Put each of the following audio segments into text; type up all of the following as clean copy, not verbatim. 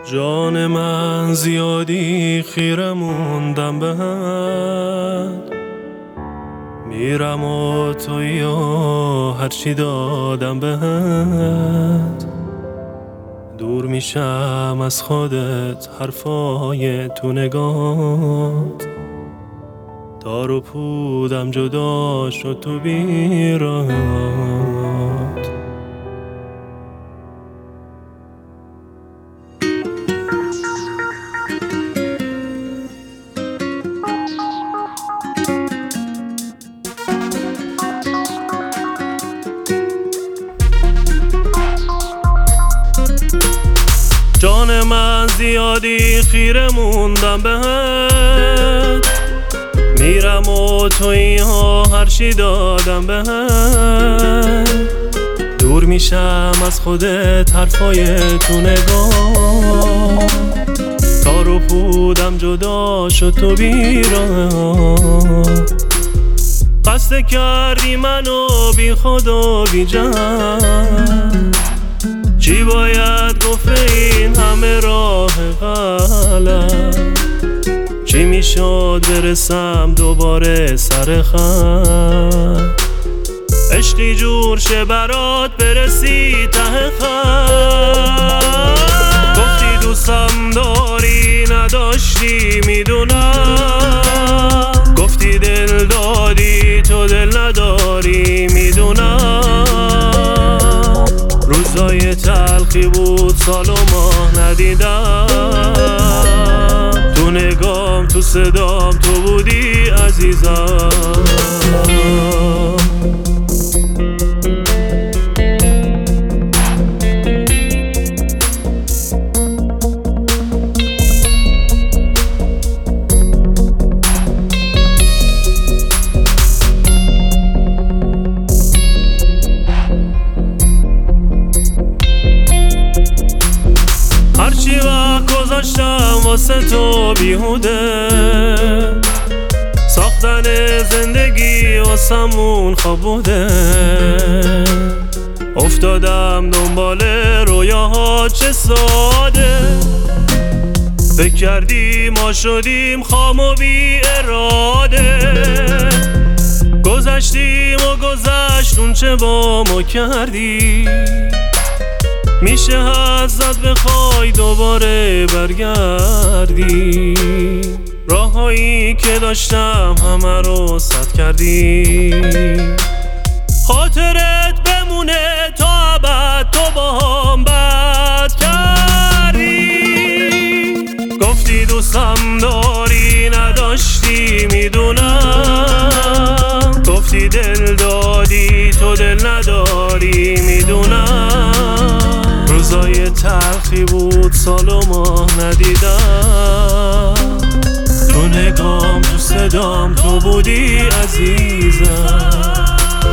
جان من زیادی خیره موندم بهت، میرم و تویی و هرچی دادم بهت. دور میشم از خودت، حرفای تو نگات، تار و پودم جدا شد تو بیرات. جان من زیادی خیره موندم بهت، میرم و تویی ها هرچی دادم بهت. دور میشم از خودت، حرفای تو نگاه، تار و پودم جدا شد تو بیراه. قصد کردی منو بی خود و بی جان، چی باید گفت این همه راه غلط؟ چی میشد برسم دوباره سر خط؟ عشقی جور شه برات برسی ته خط. گفتی دوستم داری نداشتی میدونم، گفتی دل دادی تو دل نداری میدونم. روزای تلخی بود سال و ماه ندیدم، تو نگام تو صدام تو بودی عزیزم. هرچی وقت گذاشتم واسه تو بیهوده، ساختن زندگی واسمون خواب بوده. افتادم دنبال رویاها چه ساده، فکر کردی ما شدیم خام و بی اراده. گذشتیم و گذشت اون چه با ما کردی، میشه ازت بخوای دوباره برگردی. راهایی که داشتم همه رو سد کردی، خاطرت بمونه تا ابد تو باهام بد کردی. گفتی دوستم داری نداشتی میدونم، گفتی دل دادی تو دل نداری میدونم. روزای تلخی بود سال و ماه ندیدم، تو نگام تو صدام تو بودی عزیزم.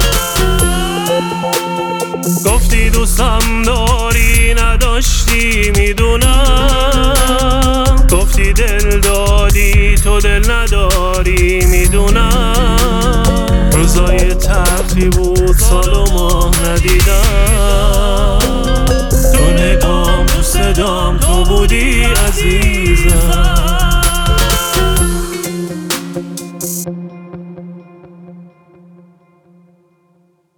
گفتی دوستم داری نداشتی میدونم، گفتی دل دادی تو دل نداری میدونم. روزای تلخی بود سال و ماه ندیدم،